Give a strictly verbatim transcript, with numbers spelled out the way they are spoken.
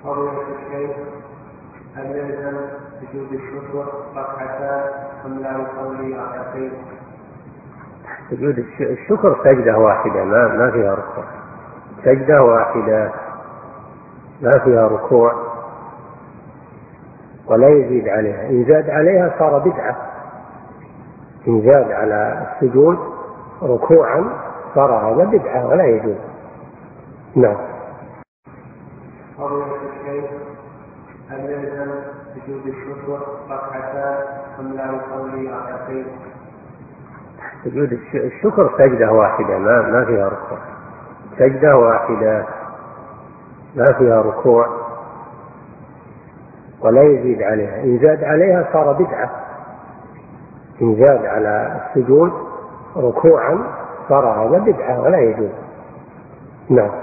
فضيلة الشيخ، هل يلزم سجود الشكر ركعتان أم لا يصلي ركعتين؟ سجود الشكر سجدة واحدة، ما ما فيها ركوع، سجدة واحدة ما فيها ركوع ولا يزيد عليها. إن زاد عليها صار بدعة، إن زاد على السجود ركوعا صار هذا بدعة ولا يجوز. نعم. فضيلة الشيخ، هل يلزم سجود الشكر ركعتان أم لا يصلي ركعتين؟ سجود الشكر سجدة واحدة، ما ما فيها ركوع، سجدة واحدة ما فيها ركوع ولا يزيد عليها. إن زاد عليها صار بدعة، إن زاد على السجود ركوعا صار هذا بدعة ولا يجوز. نعم.